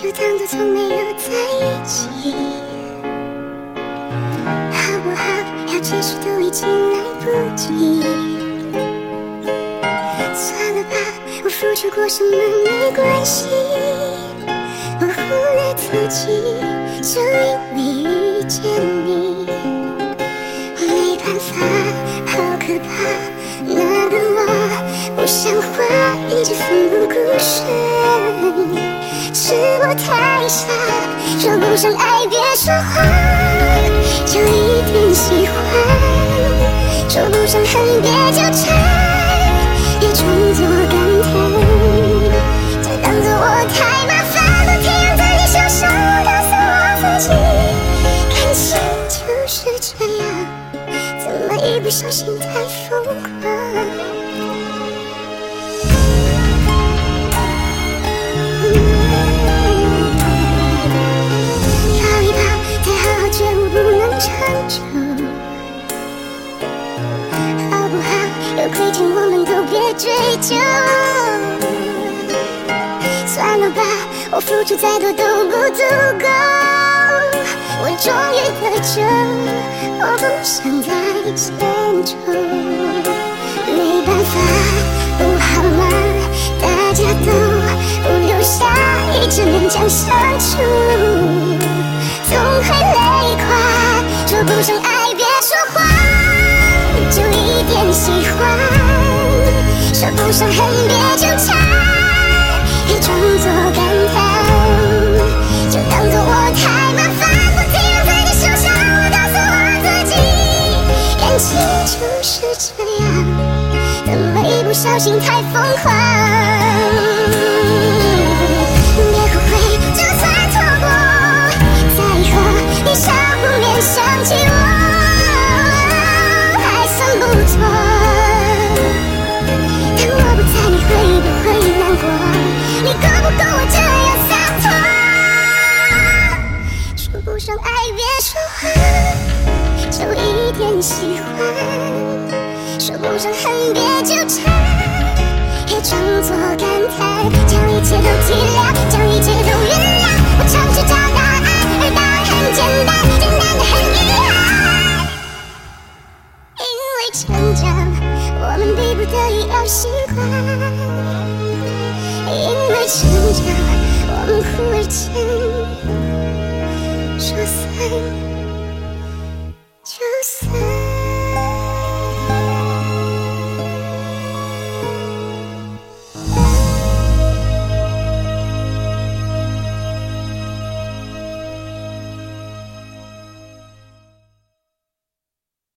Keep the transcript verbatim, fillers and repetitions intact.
就当作从没有在一起，好不好？要解释都已经来不及。算了吧，我付出过什么没关系，我忽略自己，就因为遇见你。没办法，好可怕，那个我不像话，一直奋不顾身。是我太傻，说不上爱别说谎，就一点喜欢；说不上恨别纠缠，别装作感叹。就当作我太麻烦，把天养在你手上，告诉我自己，感情就是这样，怎么一不小心太疯狂。好不好？有亏欠我们都别追究。算了吧，我付出再多都不足够。我终于得救，我不想再牵愁。没办法，不好吗？大家都不留下，一直勉强相处，总会累垮。说不上爱别说谎，就一点喜欢；说不上恨别纠缠，别装作感叹。就当作我太麻烦，不停留在你手上，我告诉我自己，感情就是这样，怎么一不小心太疯狂。别后悔，就算错过，在以后你少不免想起我，还算不错。但我不在，你会不会难过？你够不够我这样洒脱？说不上爱别说谎，就一点喜欢；说不上恨别纠缠，别装作感叹。将一切都体谅，将一切都原谅。我常去找答案，而答案很简单，简单的很遗憾。因为成长，我们逼不得已要习惯；因为成长，我们忽而间说散。